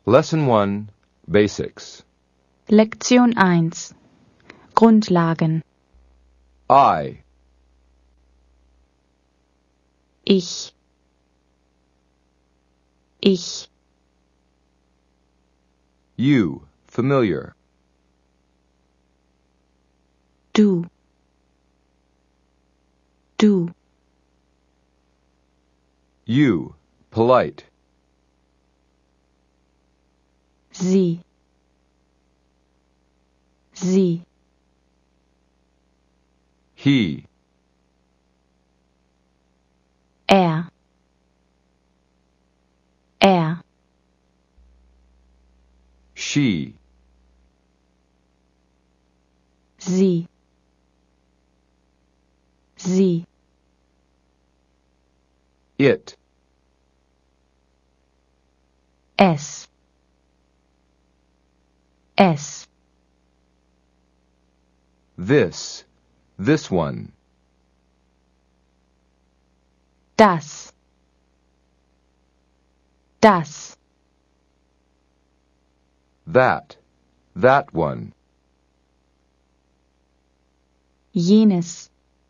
Lesson 1, Basics. Lektion 1 Grundlagen I, Ich you, familiar. Du You, polite. Sie He, Er she, Sie it, Es this one. Das That one. Jenes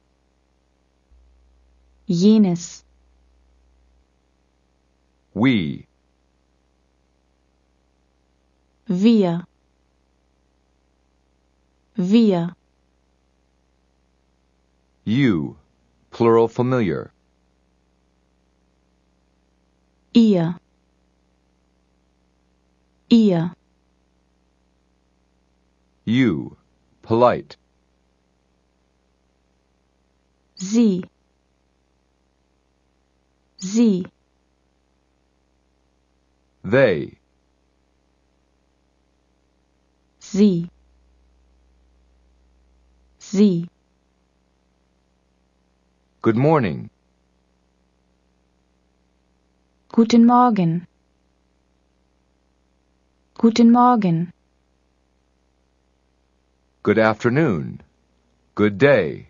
We, Wir you, plural familiar. Ihr You, polite. Sie They, Sie good morning. Guten Morgen Good afternoon. Good day.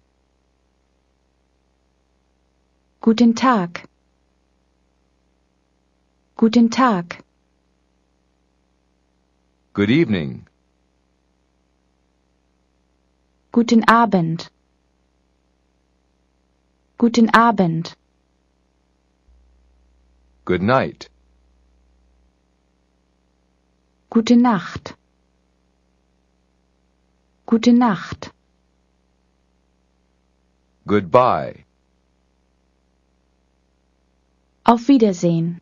Guten Tag Good evening. Guten Abend Good night. Gute Nacht Goodbye. Auf Wiedersehen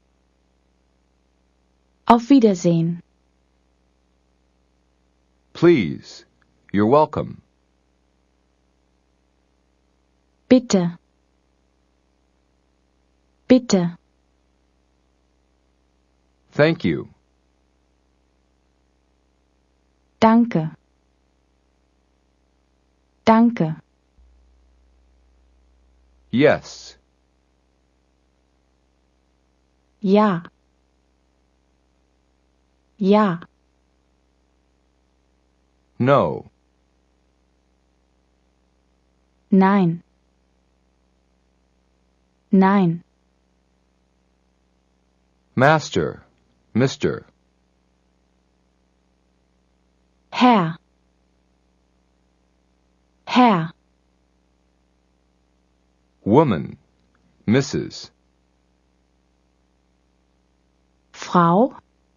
Please. You're welcome. Bitte Thank you. Danke Yes. Ja No. Nein Master. Mr. Herr Woman. Mrs. Frau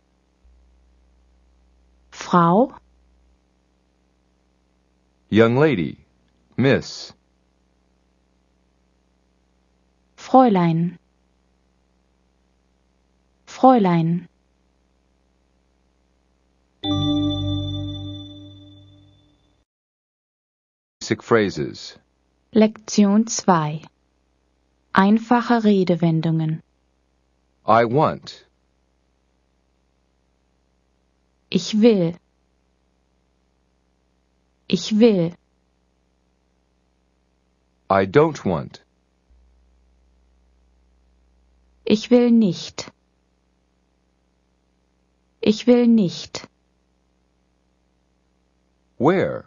Young lady. Miss. Fräulein Basic phrases. Lektion 2 Einfache Redewendungen I want. Ich will I don't want. Ich will nicht Where?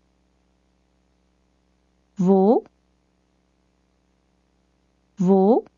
Wo